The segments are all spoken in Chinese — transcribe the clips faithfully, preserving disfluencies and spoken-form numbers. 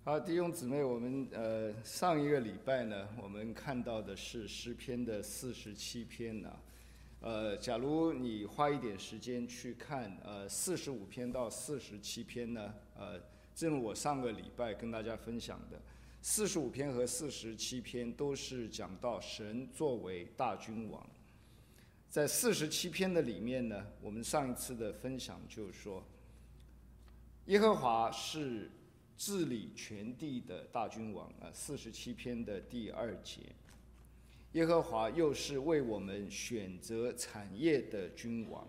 好，弟兄姊妹，我们呃上一个礼拜呢，我们看到的是诗篇的四十七篇呢、呃，假如你花一点时间去看呃四十五篇到四十七篇呢，呃，正如我上个礼拜跟大家分享的，四十五篇和四十七篇都是讲到神作为大君王。在四十七篇的里面呢，我们上一次的分享就是说，耶和华是治理全地的大君王啊，四十七篇的第二节，耶和华又是为我们选择产业的君王。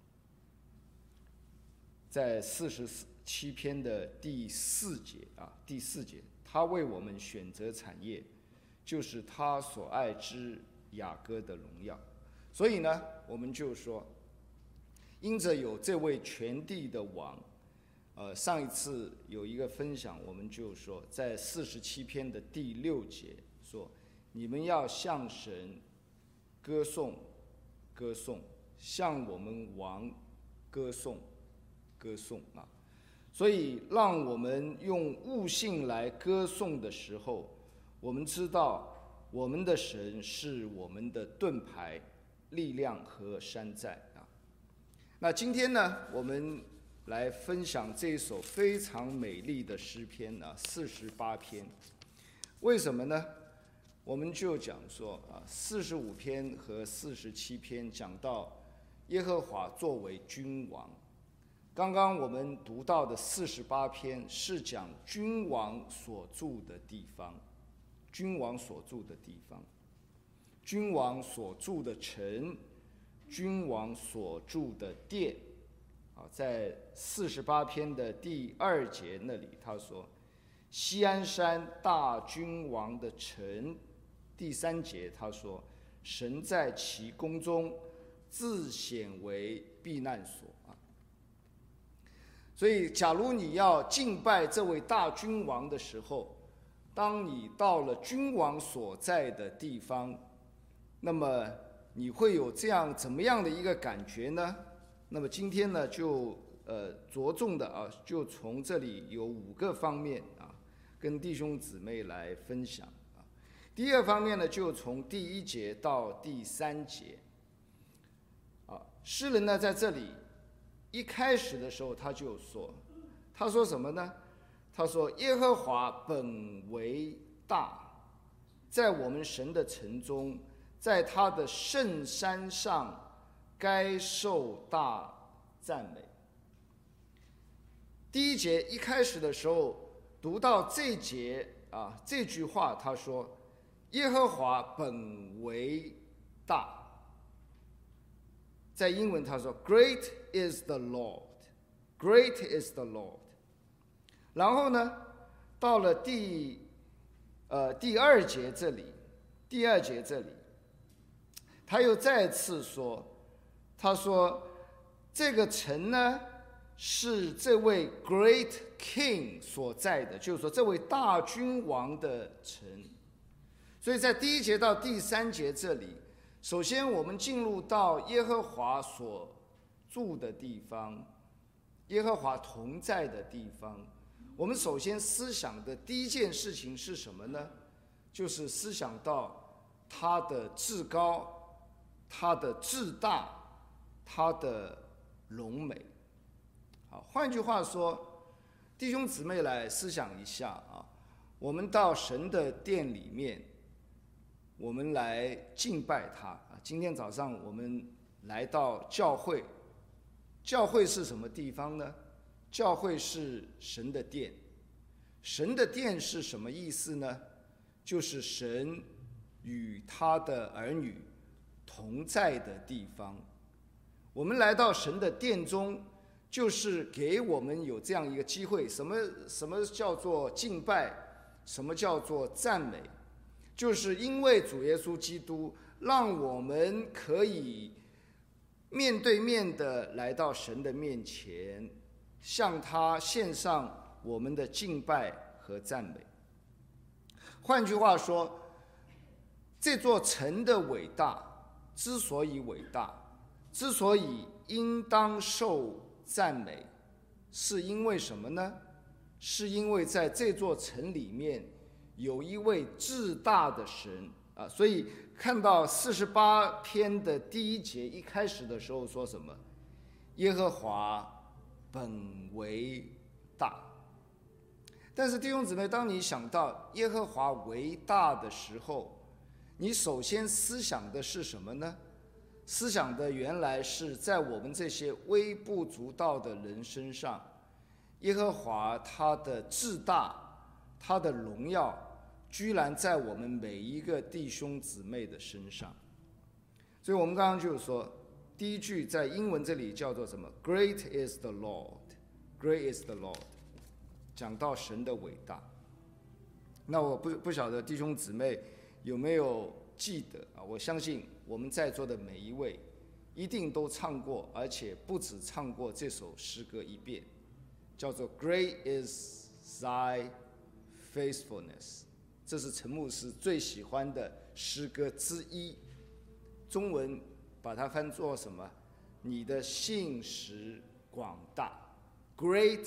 在四十七篇的第四节啊，第四节，他为我们选择产业，就是他所爱之雅各的荣耀。所以呢，我们就说，因着有这位全地的王。呃，上一次有一个分享，我们就说，在四十七篇的第六节说，你们要向神歌颂，歌颂，向我们王歌颂，歌颂啊。所以，让我们用悟性来歌颂的时候，我们知道我们的神是我们的盾牌、力量和山寨啊。那今天呢，我们来分享这一首非常美丽的诗篇啊，四十八篇。为什么呢？我们就讲说啊，四十五篇和四十七篇讲到耶和华作为君王。刚刚我们读到的四十八篇是讲君王所住的地方，君王所住的地方，君王所住的城，君王所住的殿。在四十八篇的第二节那里，他说：“锡安山大君王的城。”第三节他说：“神在其宫中自显为避难所。”啊，所以，假如你要敬拜这位大君王的时候，当你到了君王所在的地方，那么你会有这样怎么样的一个感觉呢？那么今天呢，就呃着重的啊，就从这里有五个方面啊，跟弟兄姊妹来分享啊。第二方面呢，就从第一节到第三节啊，诗人呢在这里一开始的时候他就说，他说什么呢？他说：“耶和华本为大，在我们神的城中，在他的圣山上。”该受大赞美。第一节一开始的时候，读到这节啊这句话，他说：“耶和华本为大。”在英文他说 ：“Great is the Lord, Great is the Lord。”然后呢，到了第呃第二节这里，第二节这里，他又再次说。他说：“这个城呢，是这位 Great King 所在的，就是说这位大君王的城。”所以在第一节到第三节这里，首先我们进入到耶和华所住的地方，耶和华同在的地方。我们首先思想的第一件事情是什么呢？就是思想到他的至高，他的至大。他的荣美。好，换句话说，弟兄姊妹来思想一下啊，我们到神的殿里面，我们来敬拜他啊。今天早上我们来到教会，教会是什么地方呢？教会是神的殿。神的殿是什么意思呢？就是神与他的儿女同在的地方。我们来到神的殿中，就是给我们有这样一个机会。什么什么叫做敬拜？什么叫做赞美？就是因为主耶稣基督，让我们可以面对面的来到神的面前，向他献上我们的敬拜和赞美。换句话说，这座城的伟大之所以伟大，之所以应当受赞美，是因为什么呢？ 是因为在这座城里面有一位至大的神啊，所以看到四十八篇的第一节一开始的时候说什么？耶和华本为大。但是弟兄姊妹，当你想到耶和华为大的时候，你首先思想的是什么呢？思想的原来是在我们这些微不足道的人身上，耶和华他的至大，他的荣耀，居然在我们每一个弟兄姊妹的身上。所以我们刚刚就是说，第一句在英文这里叫做什么？ Great is the Lord, Great is the Lord， 讲到神的伟大。那我不不晓得弟兄姊妹有没有记得啊？我相信我们在座的每一位一定都唱过，而且不止唱过这首诗歌一遍，叫做 Great is thy faithfulness， 这是陈牧师最喜欢的诗歌之一。中文把它翻作什么？你的信实广大。 Great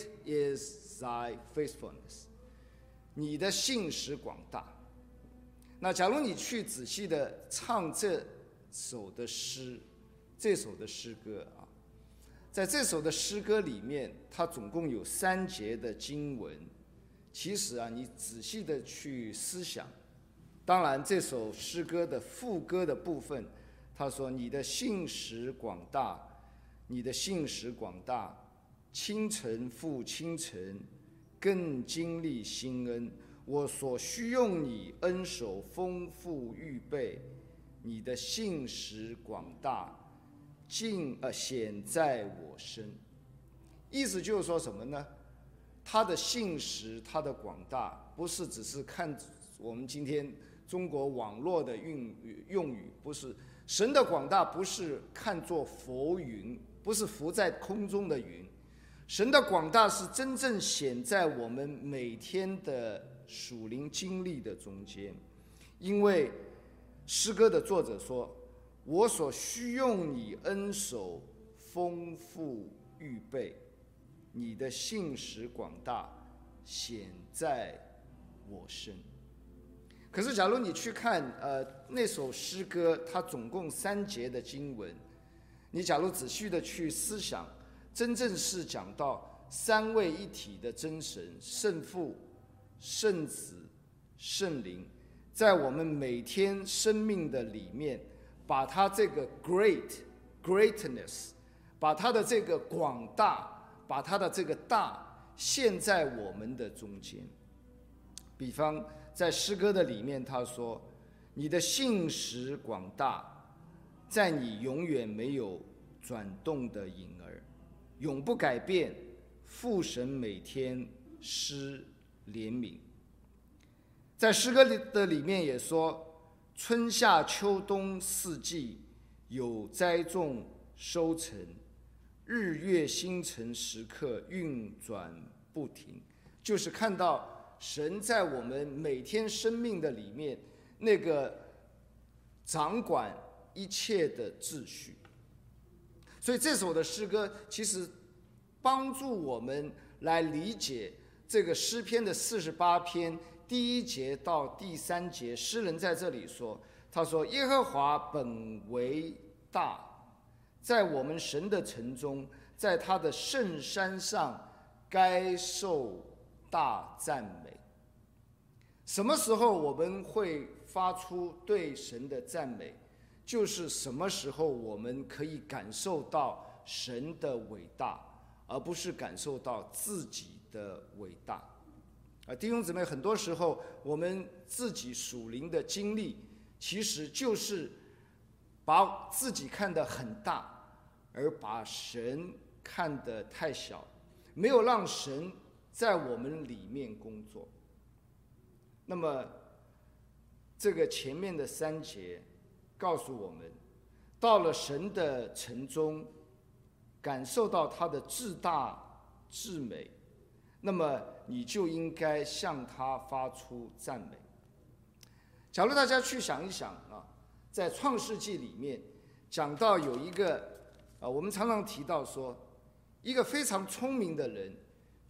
is thy faithfulness， 你的信实广大。那假如你去仔细的唱这首的诗，这首的诗歌啊，在这首的诗歌里面，它总共有三节的经文。其实啊，你仔细的去思想，当然这首诗歌的副歌的部分，他说：“你的信实广大，你的信实广大，清晨复清晨，更经历新恩。我所需用你恩手丰富预备，你的信实广大，尽呃显在我身。”意思就是说什么呢？他的信实，他的广大，不是只是看我们今天中国网络的用语，不是神的广大，不是看作浮云，不是浮在空中的云。神的广大是真正显在我们每天的属灵经历的中间。因为诗歌的作者说：“我所需用你恩手丰富预备，你的信实广大显在我身。”可是假如你去看呃那首诗歌，它总共三节的经文，你假如仔细的去思想，真正是讲到三位一体的真神，圣父、圣子、圣灵，在我们每天生命的里面，把他这个 great greatness， 把他的这个广大，把他的这个大现在我们的中间。比方在诗歌的里面，他说：“你的信实广大，在你永远没有转动的影儿，永不改变。父神每天施怜悯。”在诗歌的里面也说：“春夏秋冬四季，有栽种收成，日月星辰时刻运转不停。”就是看到神在我们每天生命的里面，那个掌管一切的秩序。所以这首的诗歌其实帮助我们来理解这个诗篇的四十八篇第一节到第三节。诗人在这里说，他说：“耶和华本为大，在我们神的城中，在他的圣山上，该受大赞美。”什么时候我们会发出对神的赞美？就是什么时候我们可以感受到神的伟大，而不是感受到自己的伟大。啊，弟兄姊妹，很多时候我们自己属灵的经历，其实就是把自己看得很大，而把神看得太小，没有让神在我们里面工作。那么这个前面的三节告诉我们，到了神的城中，感受到他的至大至美，那么你就应该向他发出赞美。假如大家去想一想啊，在创世纪里面讲到有一个啊，我们常常提到说，一个非常聪明的人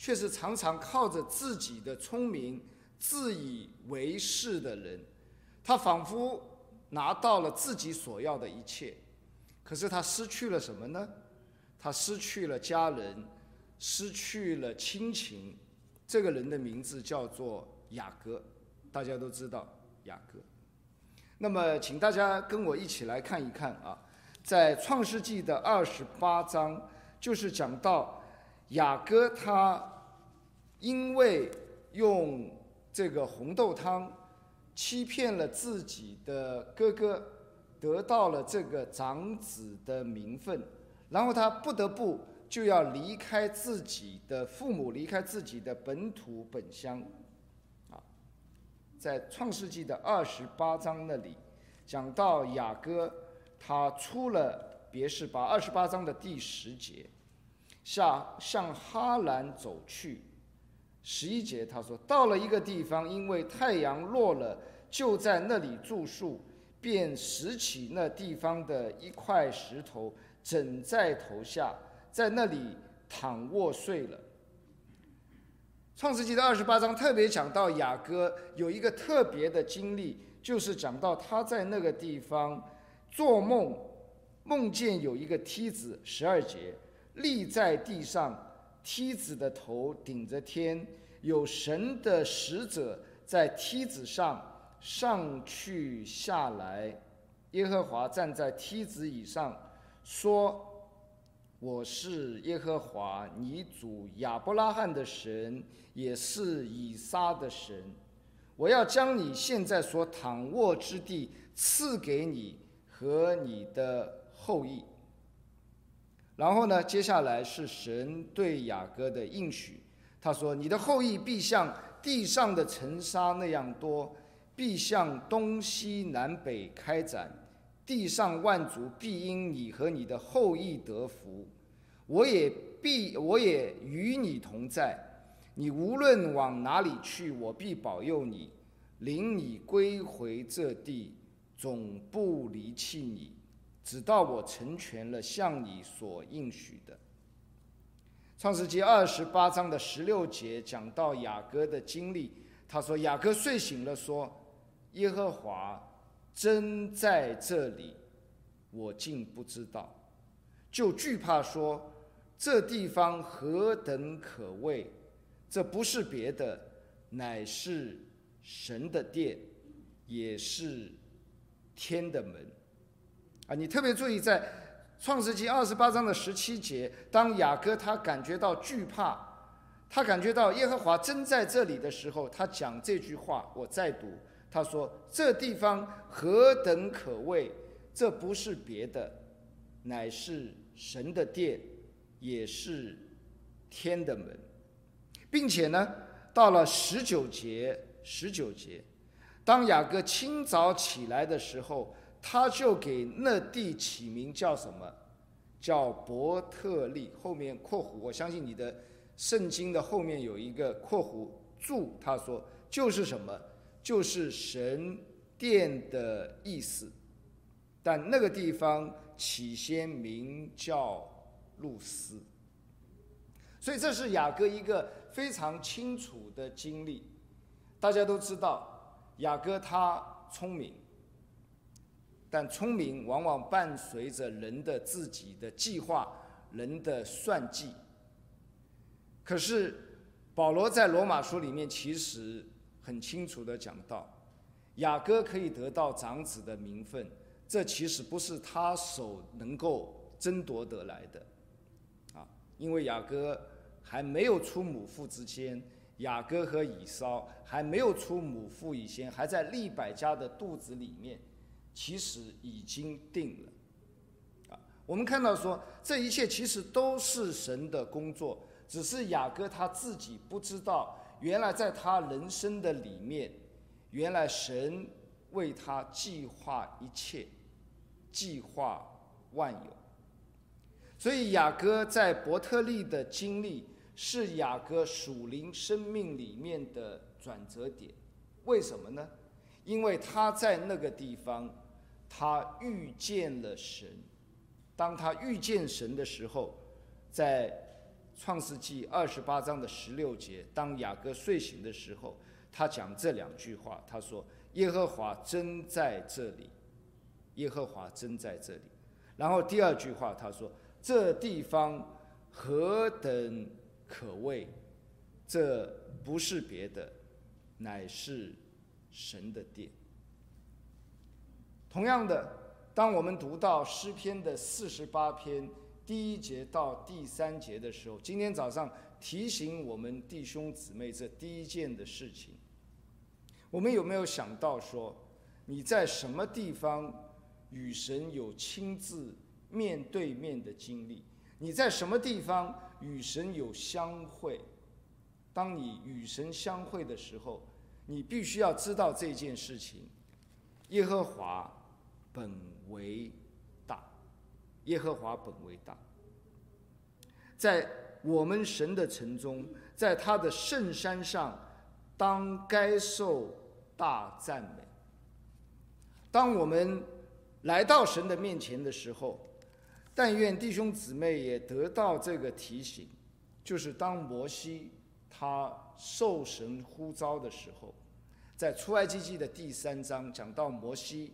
却是常常靠着自己的聪明自以为是的人。他仿佛拿到了自己所要的一切，可是他失去了什么呢？他失去了家人，失去了亲情。这个人的名字叫做雅各，大家都知道雅各。那么请大家跟我一起来看一看啊，在创世纪的二十八章，就是讲到雅各他因为用这个红豆汤欺骗了自己的哥哥，得到了这个长子的名分，然后他不得不就要离开自己的父母，离开自己的本土本乡。啊，在创世纪的二十八章那里讲到雅各他出了别是巴，二十八章的第十节，下向哈兰走去。十一节他说，到了一个地方，因为太阳落了，就在那里住宿，便拾起那地方的一块石头枕在头下，在那里躺卧睡了。创世纪的二十八章特别讲到雅各有一个特别的经历，就是讲到他在那个地方做梦，梦见有一个梯子，十二节立在地上，梯子的头顶着天，有神的使者在梯子上上去下来。耶和华站在梯子以上，说：我是耶和华你主亚伯拉罕的神，也是以撒的神。我要将你现在所躺卧之地赐给你和你的后裔。然后呢，接下来是神对雅各的应许，他说：你的后裔必像地上的尘沙那样多，必向东西南北开展，地上万族必因你和你的后裔得福。我也必我也与你同在，你无论往哪里去，我必保佑你，领你归回这地，总不离弃你，直到我成全了向你所应许的。创世纪二十八章的十六节讲到雅各的经历，他说：雅各睡醒了，说：耶和华真在这里，我竟不知道，就惧怕说：这地方何等可畏！这不是别的，乃是神的殿，也是天的门。啊，你特别注意，在创世纪二十八章的十七节，当雅各他感觉到惧怕，他感觉到耶和华真在这里的时候，他讲这句话，我再读，他说：这地方何等可畏！这不是别的，乃是神的殿，也是天的门。并且呢，到了十九节，十九节，当雅各清早起来的时候，他就给那地起名叫什么？叫伯特利。后面括弧，我相信你的圣经的后面有一个括弧注，他说就是什么？就是神殿的意思。但那个地方起先名叫路斯。所以这是雅各一个非常清楚的经历。大家都知道，雅各他聪明，但聪明往往伴随着人的自己的计划，人的算计。可是保罗在罗马书里面其实很清楚地讲到，雅各可以得到长子的名分，这其实不是他手能够争夺得来的啊，因为雅各还没有出母腹之前，雅各和以扫还没有出母腹以前，还在利百加的肚子里面，其实已经定了。啊，我们看到说，这一切其实都是神的工作，只是雅各他自己不知道，原来在他人生的里面，原来神为他计划一切，计划万有。所以雅各在伯特利的经历是雅各属灵生命里面的转折点。为什么呢？因为他在那个地方他遇见了神。当他遇见神的时候，在创世纪二十八章的十六节，当雅各睡醒的时候，他讲这两句话，他说：“耶和华真在这里，耶和华真在这里。”然后第二句话，他说：“这地方何等可畏！这不是别的，乃是神的殿。”同样的，当我们读到诗篇的四十八篇第一节到第三节的时候，今天早上提醒我们弟兄姊妹这第一件的事情，我们有没有想到说，你在什么地方与神有亲自面对面的经历？你在什么地方与神有相会？当你与神相会的时候，你必须要知道这件事情：耶和华本为大，耶和华本为大。在我们神的城中，在他的圣山上，当该受大赞美。当我们来到神的面前的时候，但愿弟兄姊妹也得到这个提醒，就是当摩西他受神呼召的时候，在出埃及记的第三章讲到摩西，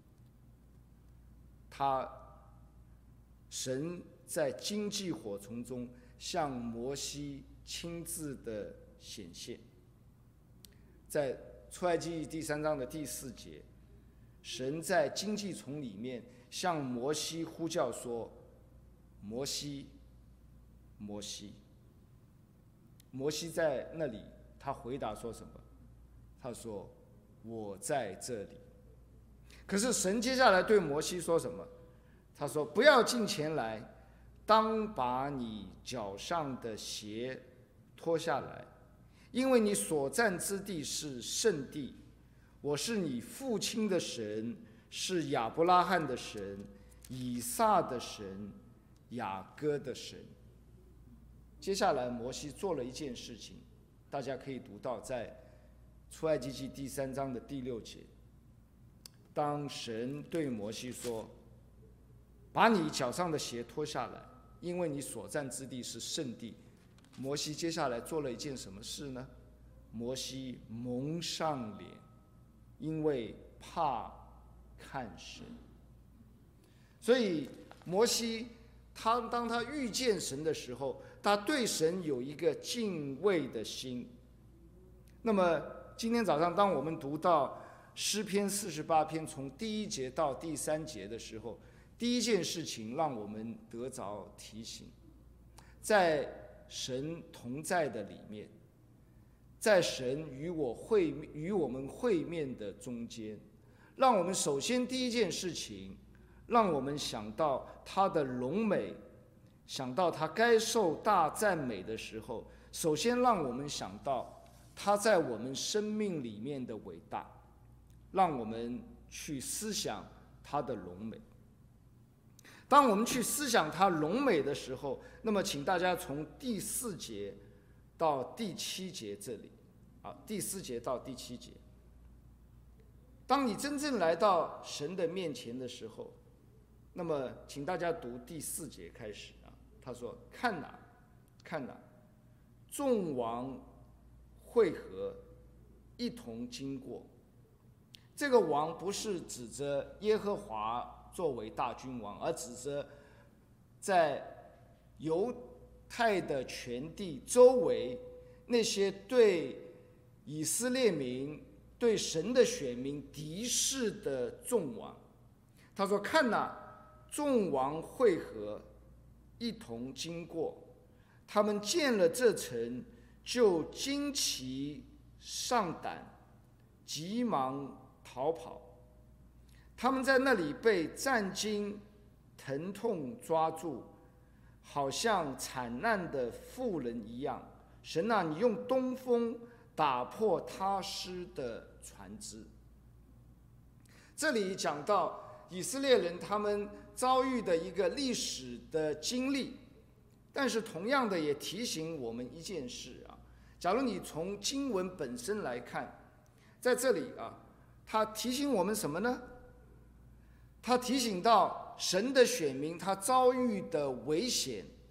他神在荆棘火丛中向摩西亲自的显现。在出埃及记第三章的第四节，神在荆棘丛里面向摩西呼叫说：“摩西，摩西。”摩西在那里，他回答说什么？他说：“我在这里。”可是神接下来对摩西说什么？他说：“不要近前来，当把你脚上的鞋脱下来，因为你所站之地是圣地。我是你父亲的神，是亚伯拉罕的神，以撒的神，雅各的神。”接下来摩西做了一件事情，大家可以读到在出埃及记第三章的第六节。当神对摩西说：“把你脚上的鞋脱下来，因为你所站之地是圣地。”摩西接下来做了一件什么事呢？摩西蒙上脸，因为怕看神。所以摩西他当他遇见神的时候，他对神有一个敬畏的心。那么今天早上当我们读到诗篇四十八篇从第一节到第三节的时候，第一件事情让我们得着提醒，在神同在的里面，在神与我会与我们会面的中间，让我们首先第一件事情，让我们想到他的荣美，想到他该受大赞美的时候，首先让我们想到他在我们生命里面的伟大，让我们去思想他的荣美。当我们去思想他荣美的时候，那么请大家从第四节到第七节这里，啊，第四节到第七节。当你真正来到神的面前的时候，那么请大家读第四节开始啊。他说：“看哪，看哪，众王会合，一同经过。”这个王不是指着耶和华作为大君王，而指着在犹太的全地周围那些对以色列民、对神的选民敌视的众王。他说：“看哪，众王会合，一同经过。他们见了这城，就惊奇上胆，急忙逃跑。他们在那里被战惊、疼痛抓住，好像惨难的妇人一样。神啊，你用东风打破他施的船只。”这里讲到以色列人他们遭遇的一个历史的经历，但是同样的也提醒我们一件事啊。假如你从经文本身来看，在这里啊，他提醒我们什么呢？他提醒到神的选民他遭遇的危险，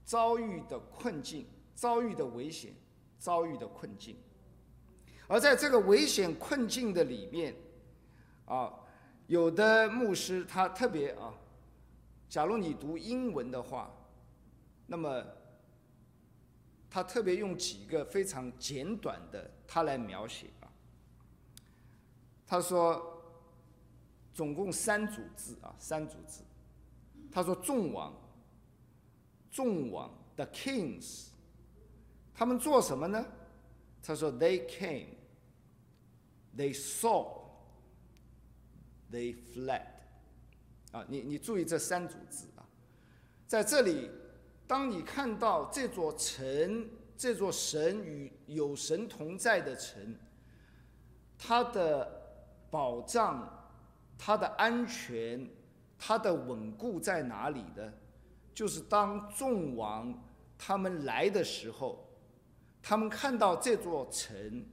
遭遇的困境、遭遇的危险、遭遇的困境。而在这个危险困境的里面，啊，有的牧师他特别啊，假如你读英文的话，那么他特别用几个非常简短的他来描写啊。他说，总共三组字啊，三组字。他说众王，众王 ，the kings， 他们做什么呢？他说 they came, they saw, they fled。啊，你你注意这三组字啊，在这里，当你看到这座城，这座神与有神同在的城，它的保障、它的安全、它的稳固在哪里呢？就是当众王他们来的时候，他们看到这座城，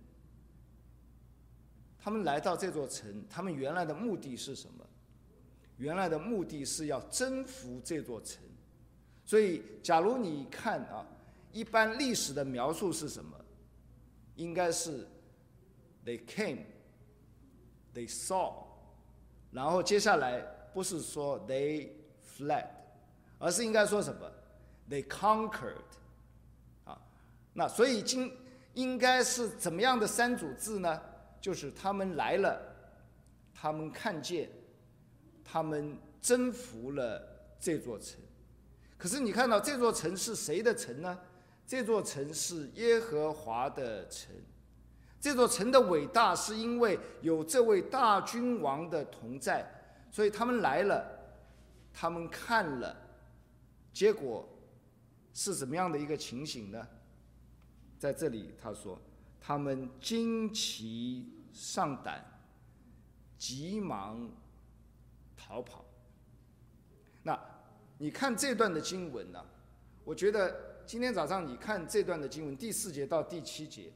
他们来到这座城，他们原来的目的是什么？原来的目的是要征服这座城。所以，假如你看啊，一般历史的描述是什么？应该是 they came。They saw， 然后接下来不是说 they fled， 而是应该说什么 ？They conquered， 啊，那所以今应该是怎么样的三组字呢？就是他们来了，他们看见，他们征服了这座城。可是你看到这座城是谁的城呢？这座城是耶和华的城。这座城的伟大是因为有这位大君王的同在，所以他们来了，他们看了，结果是怎么样的一个情形呢？在这里他说，他们惊奇上胆，急忙逃跑。那你看这段的经文呢、啊？我觉得今天早上你看这段的经文，第四节到第七节。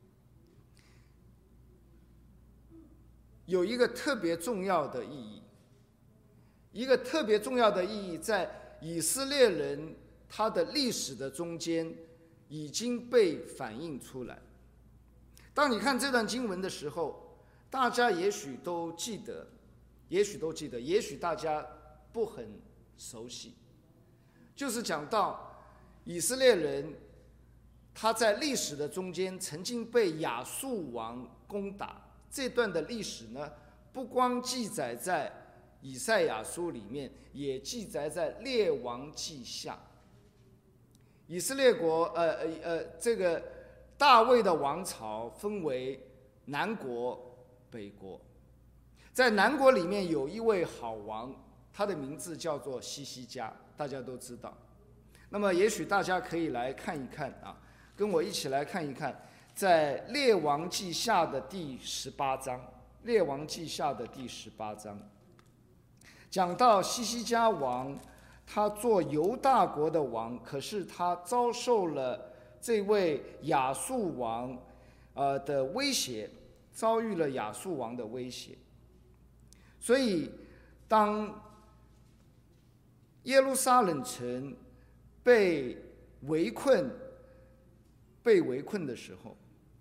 有一个特别重要的意义，一个特别重要的意义在以色列人他的历史的中间已经被反映出来。当你看这段经文的时候，大家也许都记得，也许都记得，也许大家不很熟悉，就是讲到以色列人他在历史的中间曾经被亚述王攻打。这段的历史呢，不光记载在以赛亚书里面，也记载在列王记下。以色列国，呃呃呃，这个大卫的王朝分为南国、北国。在南国里面有一位好王，他的名字叫做西西家，大家都知道。那么，也许大家可以来看一看啊，跟我一起来看一看。在列王记下的第十八章，列王记下的第十八章，讲到西西家王，他做犹大国的王，可是他遭受了这位亚述王，呃的威胁，遭遇了亚述王的威胁。所以，当耶路撒冷城被围困、被围困的时候，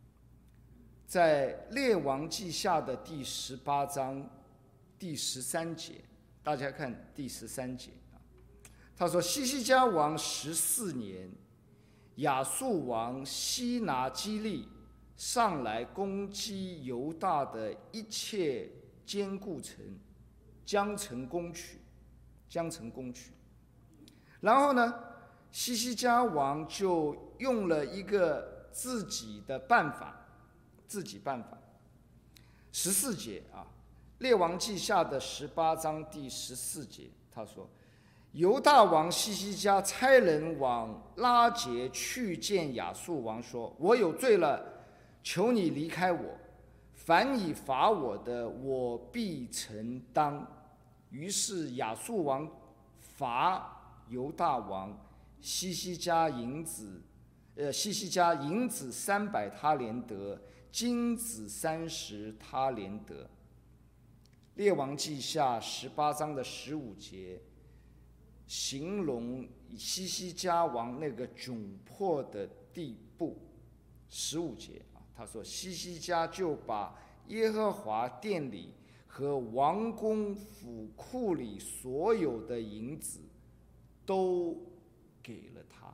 在列王记下的第十八章第十三节，大家看第十三节啊，他说：西西家王十四年，亚述王西拿基利上来攻击犹大的一切坚固城，将城攻取，将城攻取。然后呢，西西家王就用了一个自己的办法。自己办法，十四节啊，列王记下的十八章第十四节，他说：犹大王西西家差人往拉结去见亚述王，说：我有罪了，求你离开我，凡以罚我的，我必承当。于是亚述王罚犹大王西西家银子，呃，西西家银子三百他连得。金子三十他连得。列王记下十八章的十五节， 形容西西家王那个窘迫的地步。十五节啊，他说西西家就把耶和华殿里和王宫府库里所有的银子都给了他。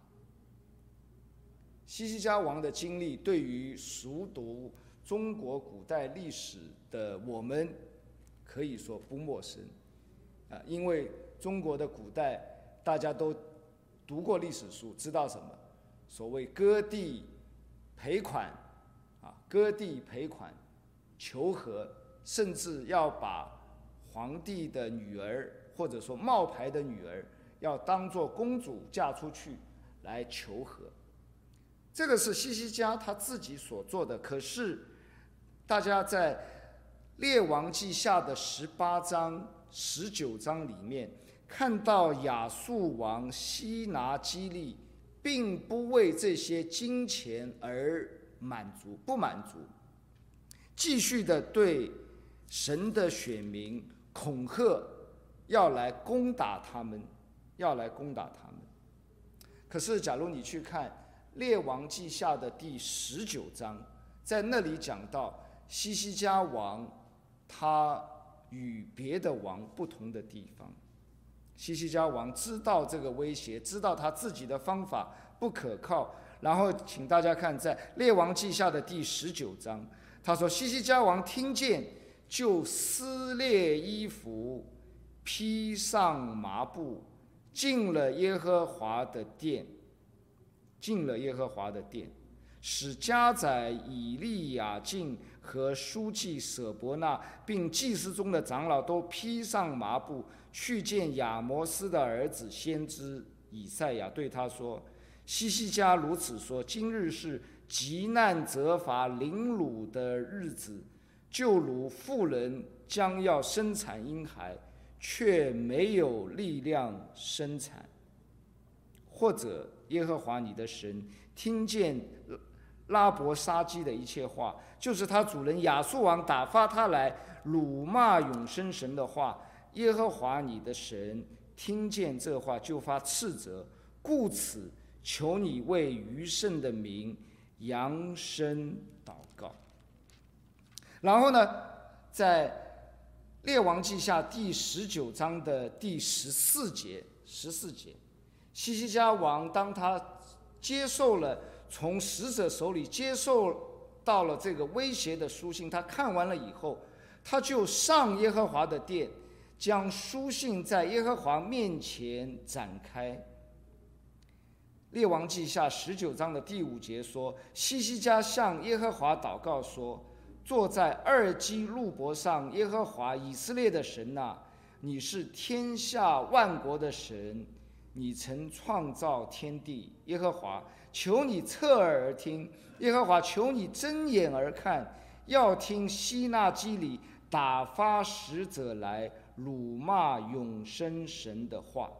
西西家王的经历对于熟读中国古代历史的我们可以说不陌生啊，因为中国的古代大家都读过历史书，知道什么？所谓割地赔款啊，割地赔款求和，甚至要把皇帝的女儿或者说冒牌的女儿要当作公主嫁出去来求和。这个是西西家他自己所做的。可是大家在列王记下的十八章十九章里面看到亚述王西拿基立并不为这些金钱而满足，不满足，继续的对神的选民恐吓，要来攻打他们，要来攻打他们。可是假如你去看列王记下的第十九章，在那里讲到西西家王他与别的王不同的地方。西西家王知道这个威胁，知道他自己的方法不可靠，然后请大家看在列王记下的第十九章，他说西西家王听见就撕裂衣服，披上麻布，进了耶和华的殿，进了耶和华的殿，使家宰以利亚敬和书记舍伯那并祭司中的长老都披上麻布，去见亚摩斯的儿子先知以赛亚，对他说：西西家如此说，今日是急难责罚凌辱的日子，就如妇人将要生产婴孩，却没有力量生产。或者耶和华你的神听见拉伯沙基的一切话，就是他主人亚述王打发他来辱骂永生神的话，耶和华你的神听见这话就发斥责，故此求你为余剩的民扬声祷告。然后呢，在列王记下第十九章的第十四节，十四节，西西家王当他接受了从使者手里接受到了这个威胁的书信，他看完了以后，他就上耶和华的殿，将书信在耶和华面前展开。列王记下十九章的第五节说，西西家向耶和华祷告说，坐在二基路伯上，耶和华以色列的神啊，你是天下万国的神，你曾创造天地。耶和华，求你侧耳而听，耶和华，求你睁眼而看，要听西拿基立打发使者来辱骂永生神的话。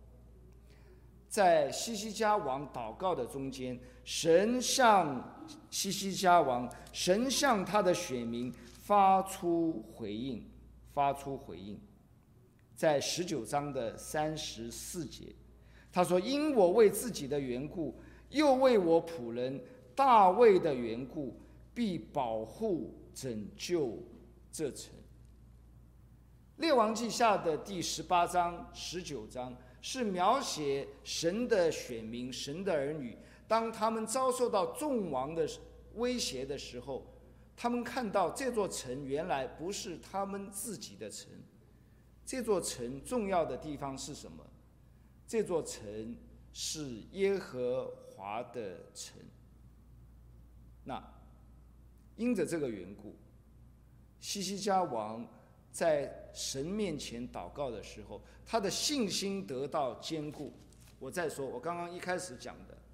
在西西家王祷告的中间，神向西西家王，神向他的选民发出回应，发出回应。在十九章的三十四节，他说：因我为自己的缘故，又为我仆人大卫的缘故，必保护拯救这城。列王记下的第十八章、十九章是描写神的选民、神的儿女，当他们遭受到众王的威胁的时候，他们看到这座城原来不是他们自己的城。这座城重要的地方是什么？这座城是耶和华的城。那因着这个缘故，西西家王在神面前祷告的时候，他的信心得到坚固。我再说，我刚刚一开始讲的，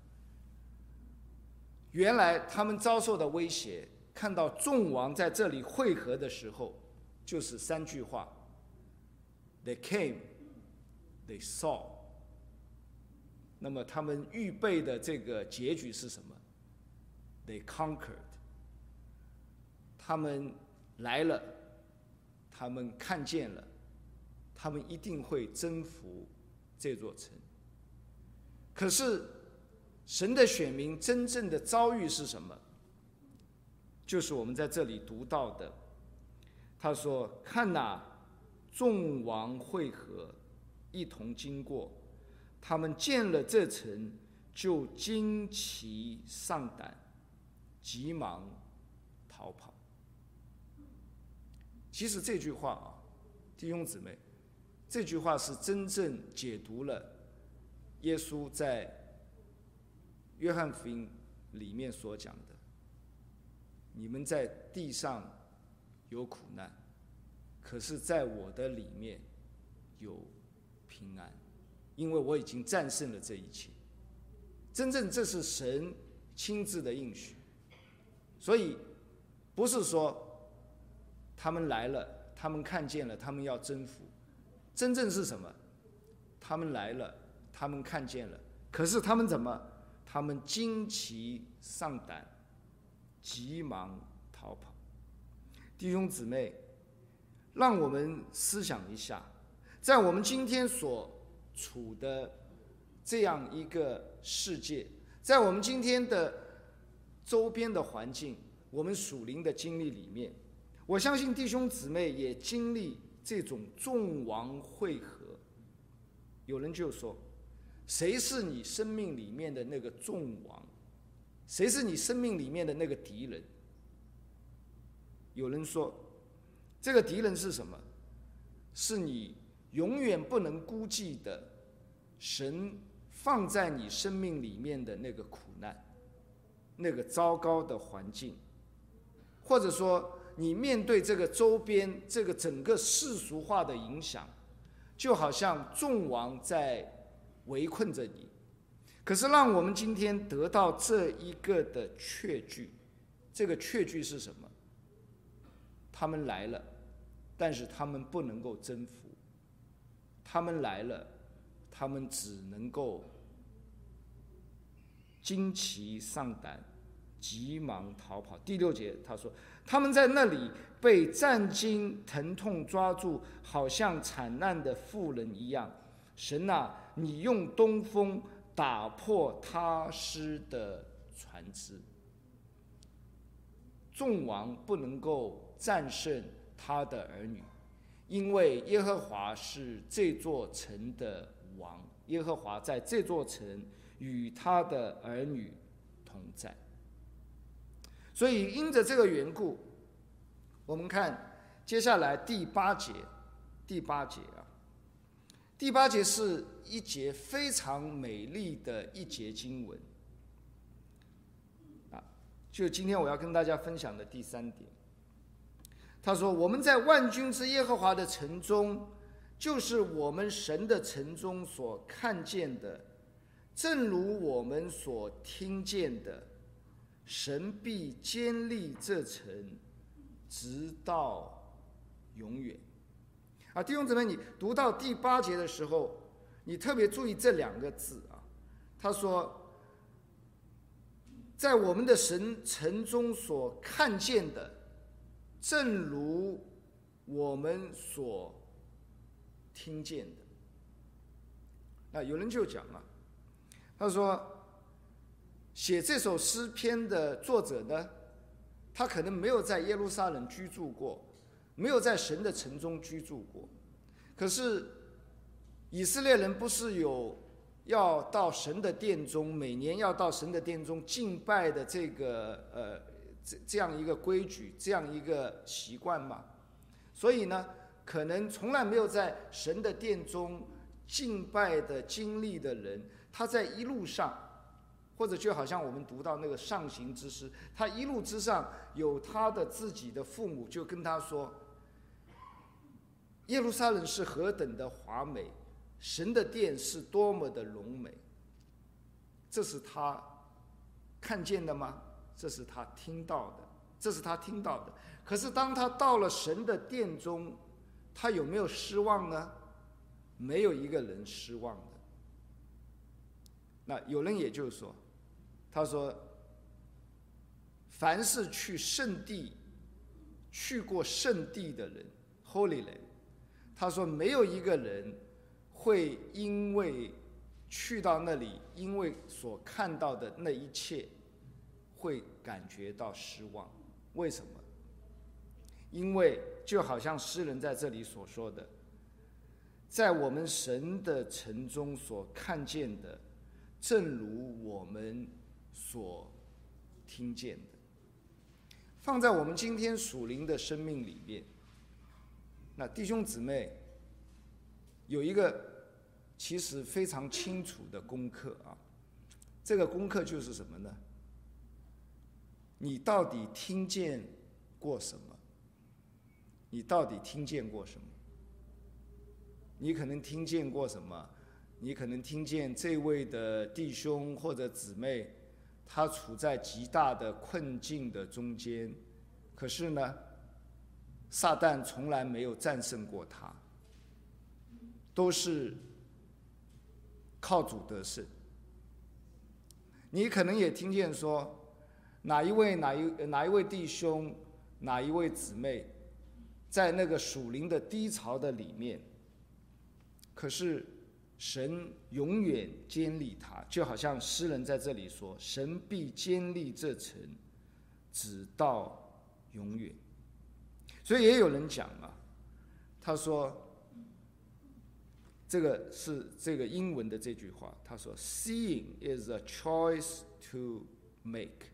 原来他们遭受的威胁，看到众王在这里会合的时候，就是三句话 ：They came, they saw。那么他们预备的这个结局是什么 ？They conquered。他们来了，他们看见了，他们一定会征服这座城。可是神的选民真正的遭遇是什么？就是我们在这里读到的，他说：“看哪，众王会合，一同经过，他们见了这城，就惊奇丧胆，急忙逃跑。”其实这句话啊，弟兄姊妹，这句话是真正解读了耶稣在约翰福音里面所讲的：你们在地上有苦难，可是在我的里面有平安，因为我已经战胜了这一切。真正这是神亲自的应许，所以不是说他们来了，他们看见了，他们要征服。真正是什么？他们来了，他们看见了，可是他们怎么？他们惊奇丧胆，急忙逃跑。弟兄姊妹，让我们思想一下，在我们今天所处的这样一个世界，在我们今天的周边的环境，我们属灵的经历里面，我相信弟兄姊妹也经历这种众王会合。有人就说，谁是你生命里面的那个众王？谁是你生命里面的那个敌人？有人说，这个敌人是什么？是你永远不能估计的神放在你生命里面的那个苦难，那个糟糕的环境，或者说你面对这个周边这个整个世俗化的影响，就好像众王在围困着你。可是让我们今天得到这一个的确据，这个确据是什么？他们来了，但是他们不能够征服。他们来了，他们只能够惊奇丧胆，急忙逃跑。第六节他说，他们在那里被战惊疼痛抓住，好像惨难的妇人一样。神啊，你用东风打破他施的船只。众王不能够战胜他的儿女，因为耶和华是这座城的王，耶和华在这座城与他的儿女同在。所以因着这个缘故，我们看接下来第八节，第八节啊，第八节是一节非常美丽的一节经文啊，就今天我要跟大家分享的第三点。他说，我们在万军之耶和华的城中，就是我们神的城中所看见的，正如我们所听见的，神必坚立这城，直到永远。啊，弟兄姊妹，你读到第八节的时候，你特别注意这两个字啊。他说，在我们的神城中所看见的，正如我们所听见的。那有人就讲了，他说，写这首诗篇的作者呢，他可能没有在耶路撒冷居住过，没有在神的城中居住过。可是以色列人不是有要到神的殿中，每年要到神的殿中敬拜的这个呃这这样一个规矩，这样一个习惯吗？所以呢，可能从来没有在神的殿中敬拜的经历的人，他在一路上，或者就好像我们读到那个上行之诗，他一路之上有他的自己的父母就跟他说，耶路撒冷是何等的华美，神的殿是多么的荣美。这是他看见的吗？这是他听到的，这是他听到的。可是当他到了神的殿中，他有没有失望呢？没有一个人失望的。那有人也就是说，他说，凡是去圣地、去过圣地的人 ，Holy Land，他说没有一个人会因为去到那里，因为所看到的那一切，会感觉到失望。为什么？因为就好像诗人在这里所说的，在我们神的城中所看见的，正如我们所听见的。放在我们今天属灵的生命里面，那弟兄姊妹有一个其实非常清楚的功课啊，这个功课就是什么呢？你到底听见过什么？你到底听见过什么？你可能听见过什么？你可能听见这位的弟兄或者姊妹，他处在极大的困境的中间，可是呢，撒旦从来没有战胜过他，都是靠主得胜。你可能也听见说，哪一位哪一哪一位弟兄，哪一位姊妹，在那个属灵的低潮的里面，可是神永远坚立他，就好像诗人在这里说：“神必坚立这城，直到永远。”所以也有人讲啊，他说，这个是这个英文的这句话，他说 ：“Seeing is a choice to make。”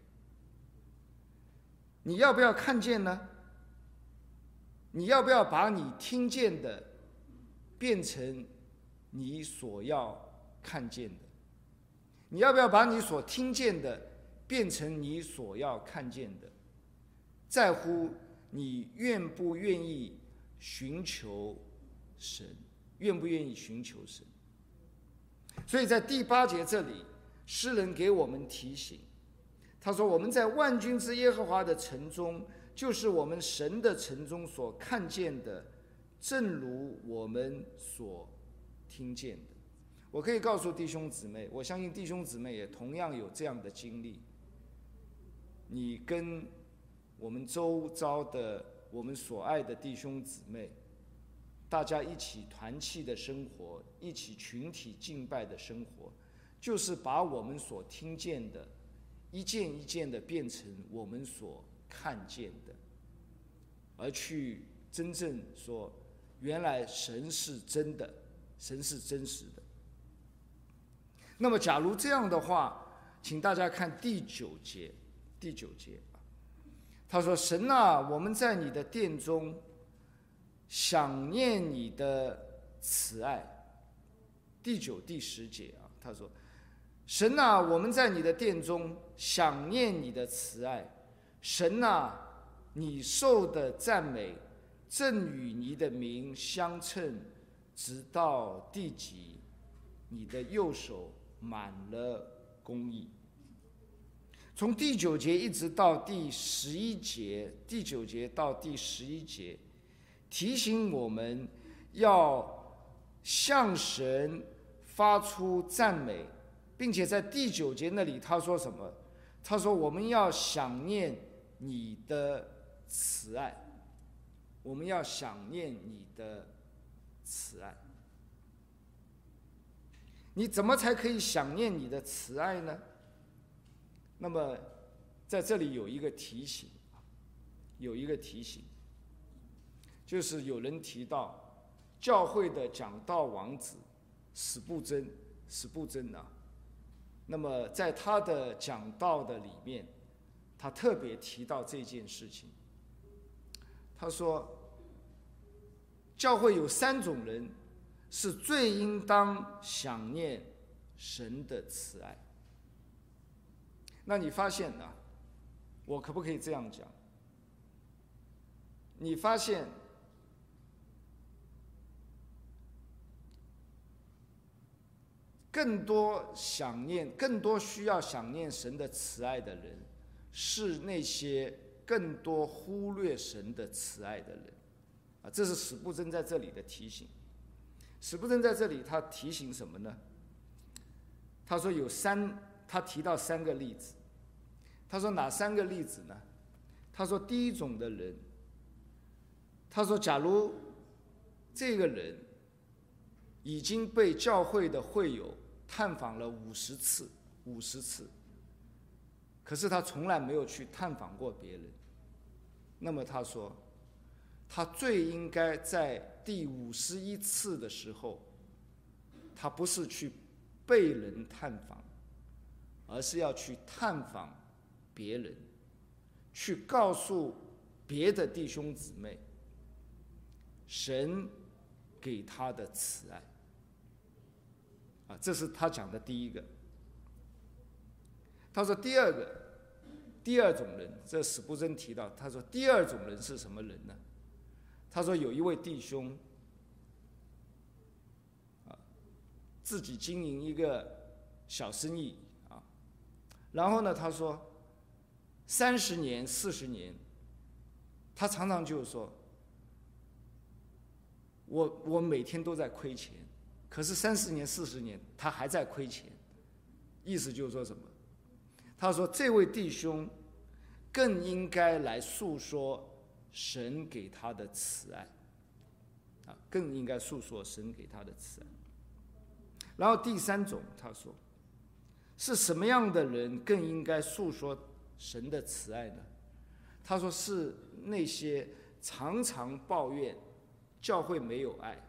你要不要看见呢？你要不要把你听见的变成你所要看见的？你要不要把你所听见的变成你所要看见的？在乎你愿不愿意寻求神，愿不愿意寻求神？所以在第八节这里，诗人给我们提醒，他说：“我们在万军之耶和华的城中，就是我们神的城中所看见的，正如我们所听见的。”我可以告诉弟兄姊妹，我相信弟兄姊妹也同样有这样的经历。你跟我们周遭的我们所爱的弟兄姊妹，大家一起团契的生活，一起群体敬拜的生活，就是把我们所听见的一件一件的变成我们所看见的，而去真正说，原来神是真的，神是真实的。那么假如这样的话，请大家看第九节，第九节他说：“神啊，我们在你的殿中想念你的慈爱。”第九、第十节啊，他说：“神啊，我们在你的殿中想念你的慈爱。神啊，你受的赞美正与你的名相称，直到地极。你的右手满了公义。”从第九节一直到第十一节，第九节到第十一节，提醒我们要向神发出赞美，并且在第九节那里他说什么？他说我们要想念你的慈爱，我们要想念你的慈爱。你怎么才可以想念你的慈爱呢？那么在这里有一个提醒，有一个提醒，就是有人提到教会的讲道王子史布真，史布真啊，那么在他的讲道的里面，他特别提到这件事情。他说，教会有三种人是最应当想念神的慈爱。那你发现啊，我可不可以这样讲？你发现更多想念、更多需要想念神的慈爱的人，是那些更多忽略神的慈爱的人啊！这是史布真在这里的提醒。史布真在这里他提醒什么呢？他说有三，他提到三个例子。他说哪三个例子呢？他说第一种的人，他说假如这个人已经被教会的会友探访了五十次，五十次，可是他从来没有去探访过别人。那么他说，他最应该在第五十一次的时候，他不是去被人探访，而是要去探访别人，去告诉别的弟兄姊妹，神给他的慈爱。啊，这是他讲的第一个。他说第二个，第二种人，这史布真提到，他说第二种人是什么人呢？他说有一位弟兄，啊，自己经营一个小生意啊，然后呢，他说三十年、四十年，他常常就是说，我我每天都在亏钱。可是三十年、四十年，他还在亏钱，意思就是说什么？他说，这位弟兄更应该来诉说神给他的慈爱，啊，更应该诉说神给他的慈爱。然后第三种，他说，是什么样的人更应该诉说神的慈爱呢？他说，是那些常常抱怨教会没有爱，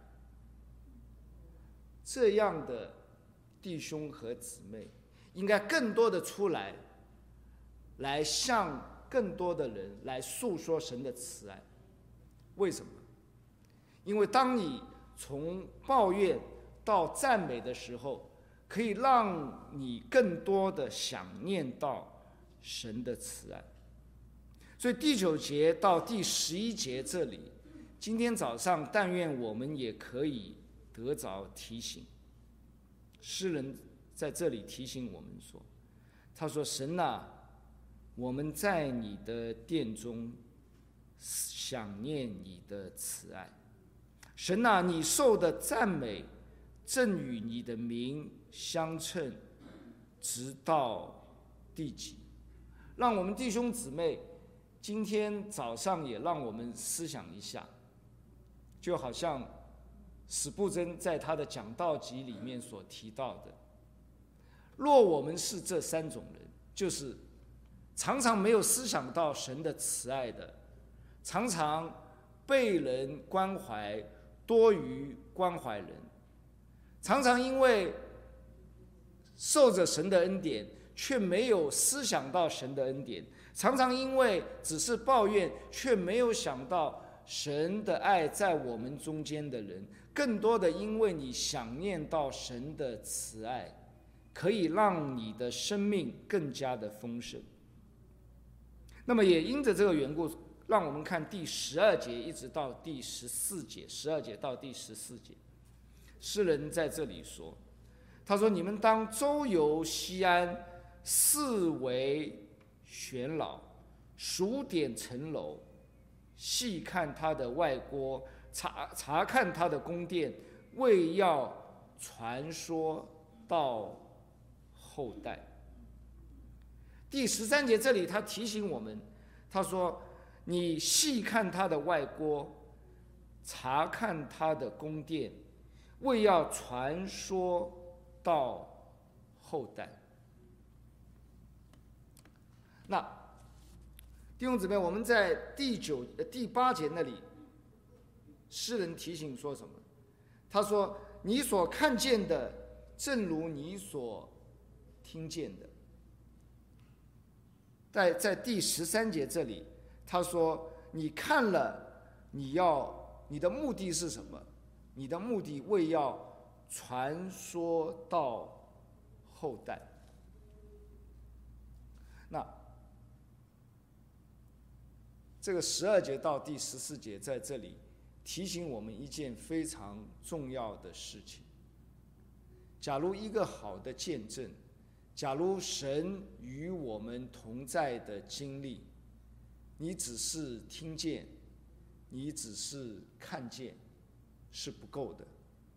这样的弟兄和姊妹，应该更多的出来，来向更多的人来诉说神的慈爱。为什么？因为当你从抱怨到赞美的时候，可以让你更多的想念到神的慈爱。所以第九节到第十一节这里，今天早上但愿我们也可以得着提醒。诗人在这里提醒我们说，他说，神啊，我们在你的殿中想念你的慈爱。神啊，你受的赞美正与你的名相称，直到地极。让我们弟兄姊妹今天早上也让我们思想一下，就好像史布真在他的讲道集里面所提到的，若我们是这三种人，就是常常没有思想到神的慈爱的，常常被人关怀多于关怀人，常常因为受着神的恩典，却没有思想到神的恩典，常常因为只是抱怨，却没有想到神的爱在我们中间的人，更多的因为你想念到神的慈爱，可以让你的生命更加的丰盛。那么也因着这个缘故，让我们看第十二节一直到第十四节，十二节到第十四节，诗人在这里说，他说，你们当周游西安，四围旋绕，数点城楼，细看他的外郭，查查看他的宫殿，为要传说到后代。第十三节这里他提醒我们，他说，你细看他的外郭，查看他的宫殿，为要传说到后代。那弟兄姊妹，我们在第九、第八节那里，诗人提醒说什么？他说，你所看见的，正如你所听见的。在在第十三节这里，他说，你看了，你要你的目的是什么？你的目的为要传说到后代。那这个十二节到第十四节在这里提醒我们一件非常重要的事情。假如一个好的见证，假如神与我们同在的经历，你只是听见，你只是看见，是不够的。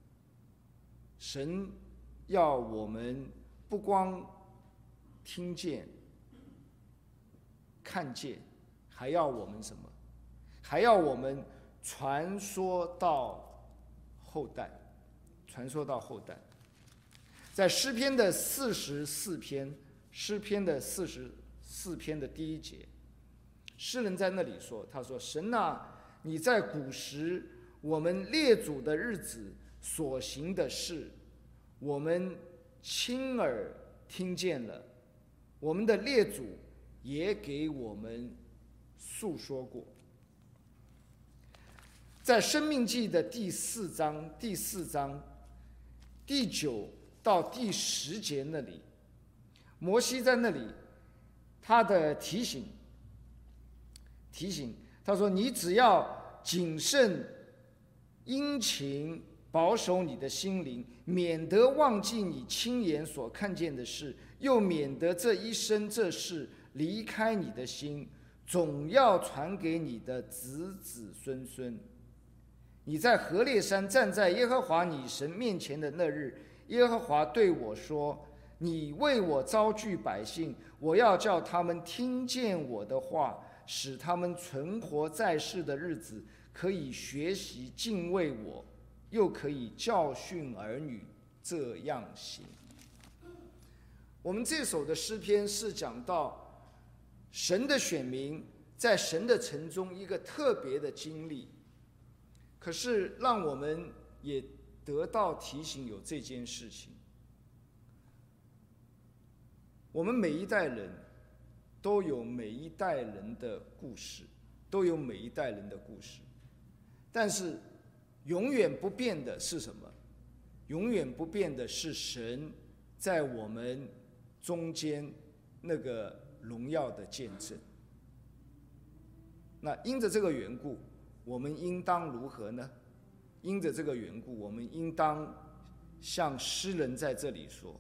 神要我们不光听见、看见，还要我们什么？还要我们传说到后代。 传说到后代。在诗篇的四十四篇，诗篇的四十四篇的第一节，诗人在那里说：“他说，神啊，你在古时我们列祖的日子所行的事，我们亲耳听见了，我们的列祖也给我们述说过。”在《申命记》的第四章第四章第九到第十节那里，摩西在那里他的提醒提醒他说：“你只要谨慎殷勤，保守你的心灵，免得忘记你亲眼所看见的事，又免得这一生这事离开你的心，总要传给你的子子孙孙。你在何烈山站在耶和华你神面前的那日，耶和华对我说：你为我招聚百姓，我要叫他们听见我的话，使他们存活在世的日子，可以学习敬畏我，又可以教训儿女这样行。”我们这首的诗篇是讲到神的选民在神的城中一个特别的经历，可是让我们也得到提醒有这件事情。我们每一代人都有每一代人的故事，都有每一代人的故事，但是永远不变的是什么？永远不变的是神在我们中间那个荣耀的见证。那因着这个缘故，我们应当如何呢？因着这个缘故，我们应当像诗人在这里说：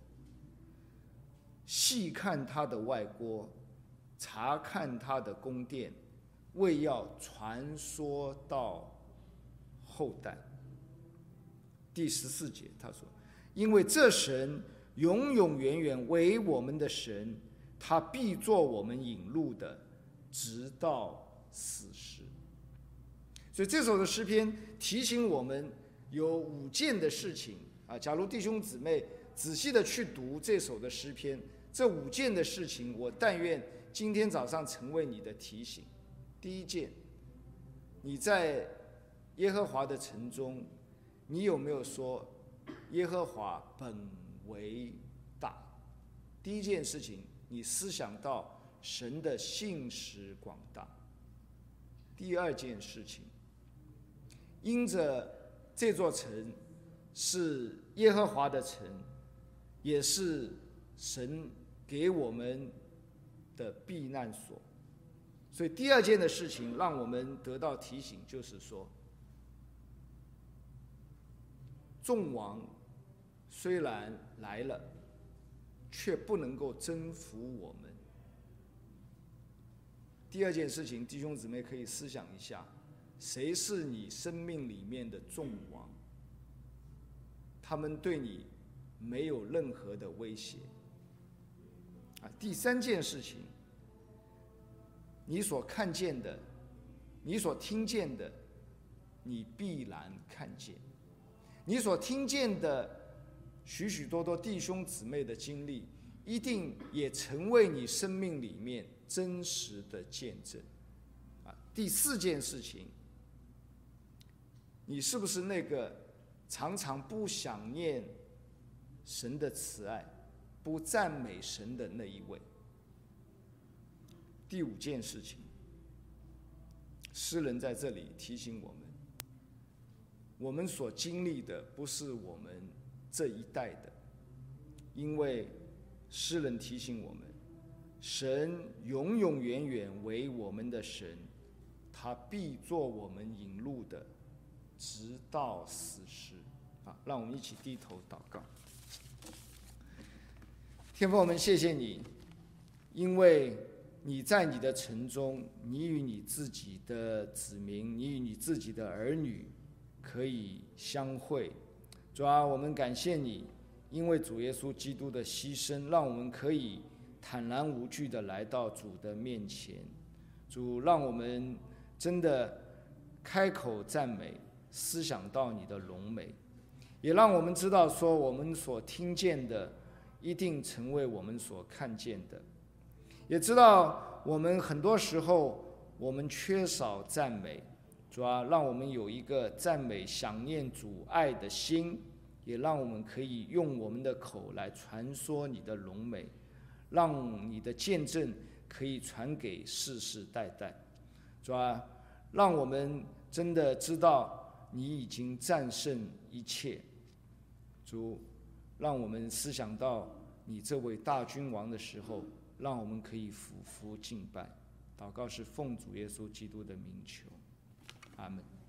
细看他的外郭，查看他的宫殿，为要传说到后代。第十四节他说：因为这神永永远远为我们的神，他必做我们引路的，直到死时。所以这首的诗篇提醒我们有五件的事情啊。假如弟兄姊妹仔细的去读这首的诗篇，这五件的事情，我但愿今天早上成为你的提醒。第一件，你在耶和华的城中，你有没有说耶和华本为大？第一件事情，你思想到神的信实广大。第二件事情，因着这座城是耶和华的城，也是神给我们的避难所，所以第二件的事情让我们得到提醒，就是说，众王虽然来了，却不能够征服我们。第二件事情，弟兄姊妹可以思想一下，谁是你生命里面的众王？他们对你没有任何的威胁。啊，第三件事情，你所看见的，你所听见的，你必然看见。你所听见的许许多多弟兄姊妹的经历，一定也成为你生命里面真实的见证。啊，第四件事情，你是不是那个常常不想念神的慈爱，不赞美神的那一位？第五件事情，诗人在这里提醒我们，我们所经历的不是我们这一代的，因为诗人提醒我们，神永永远远为我们的神，他必做我们引路的，直到死时。啊，让我们一起低头祷告。天父，我们谢谢你，因为你在你的城中，你与你自己的子民，你与你自己的儿女可以相会。主啊，我们感谢你，因为主耶稣基督的牺牲，让我们可以坦然无惧地来到主的面前。主，让我们真的开口赞美，思想到你的荣美， 也让我们知道说，我们所听见的一定成为我们所看见的，也知道我们很多时候我们缺少赞美，主啊，让我们有一个赞美、想念主爱的心，也让我们可以用我们的口来传说你的荣美，让你的见证可以传给世世代代。主啊，让我们真的知道你已经战胜一切。主，让我们思想到你这位大君王的时候，让我们可以俯伏敬拜。祷告是奉主耶稣基督的名求，阿们。